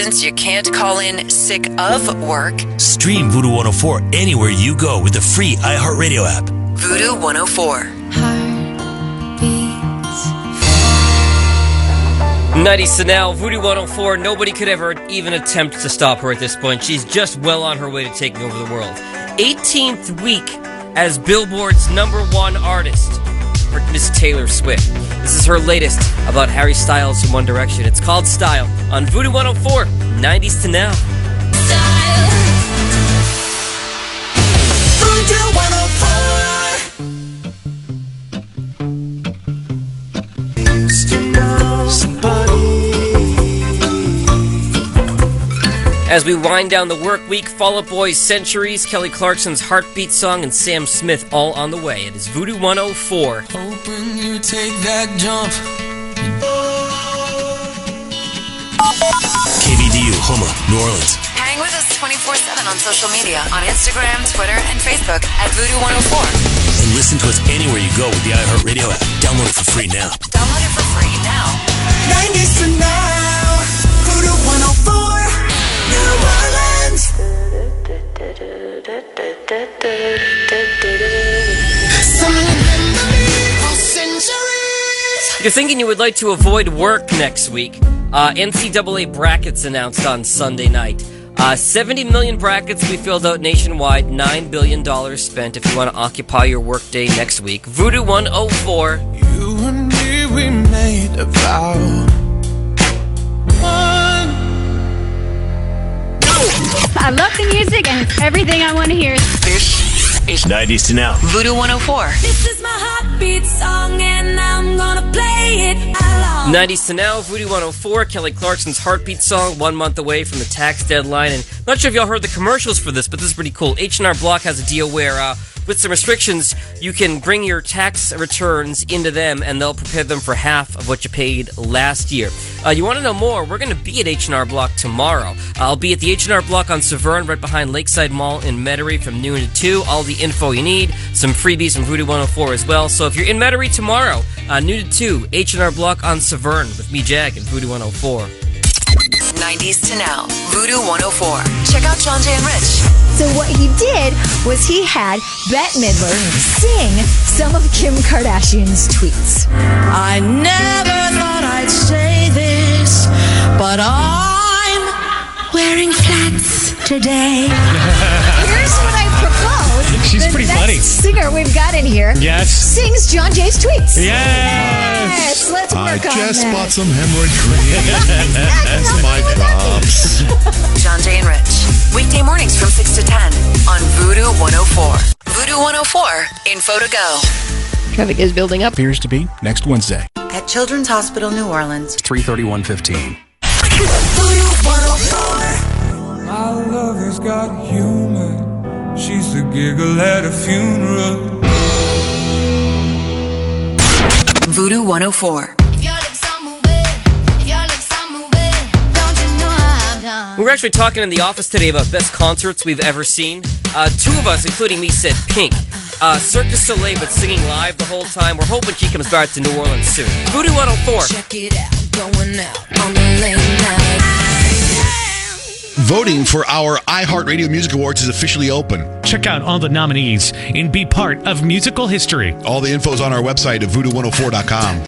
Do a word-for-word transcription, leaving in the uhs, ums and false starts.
reasons you can't call in sick of work. Stream Voodoo one oh four anywhere you go with the free iHeartRadio app. Voodoo one oh four. nineties to now, Voodoo one oh four. Nobody could ever even attempt to stop her at this point. She's just well on her way to taking over the world. eighteenth week as Billboard's number one artist for Miss Taylor Swift. This is her latest about Harry Styles from One Direction. It's called Style on Voodoo one oh four. nineties to now. Style. Voodoo one oh As we wind down the work week, Fall Out Boy's Centuries, Kelly Clarkson's Heartbeat Song, and Sam Smith all on the way. It is Voodoo one oh four. Hoping you take that jump. K V D U, Houma, New Orleans. Hang with us twenty-four seven on social media, on Instagram, Twitter, and Facebook at Voodoo one oh four. And listen to us anywhere you go with the iHeartRadio app. Download it for free now. Download it for free now. nineties to now. Voodoo one oh four. New Orleans. If you're thinking you would like to avoid work next week, uh, N C double A brackets announced on Sunday night. Uh, seventy million brackets will be filled out nationwide, nine billion dollars spent if you want to occupy your workday next week. Voodoo one oh four. You and me, we made a vow. I love the music and it's everything I want to hear. This is nineties to now. Voodoo one oh four. This is my heartbeat song and I'm gonna play it along. nineties to now, Voodoo one oh four, Kelly Clarkson's Heartbeat Song, one month away from the tax deadline. And I'm not sure if y'all heard the commercials for this, but this is pretty cool. H and R Block has a deal where, uh, with some restrictions, you can bring your tax returns into them and they'll prepare them for half of what you paid last year. Uh, you want to know more? We're going to be at H and R Block tomorrow. I'll be at the H and R Block on Severn, right behind Lakeside Mall in Metairie from noon to two. All the info you need, some freebies from Voodoo one oh four as well. So if you're in Metairie tomorrow, uh, noon to two, H and R Block on Severn with me, Jag, and Voodoo one oh four. nineties to now, Voodoo one oh four. Check out John Jay and Rich. So what he did was he had Bette Midler sing some of Kim Kardashian's tweets. I never thought I'd say this, but I'm wearing flats today. Here's what I propose. She's the pretty next funny. Singer we've got in here. Yes. Sings John Jay's tweets. Yes. Yes. Let's work I on just that. bought some hemorrhoid cream. That's my drops. John Jay and Rich. Weekday mornings from six to ten on Voodoo one oh four. Voodoo one oh four. Info to go. Traffic is building up. Appears to be next Wednesday. At Children's Hospital New Orleans. three thirty-one fifteen. Voodoo one oh four. My lover's got humor. She's the giggle at a funeral. Voodoo one oh four. We were actually talking in the office today about best concerts we've ever seen. Uh, two of us, including me, said Pink. Uh, Cirque du Soleil, but singing live the whole time. We're hoping she comes back to New Orleans soon. Voodoo one oh four. Check it out, going out on the late night. Voting for our iHeartRadio Music Awards is officially open. Check out all the nominees and be part of musical history. All the info's on our website at voodoo one oh four dot com.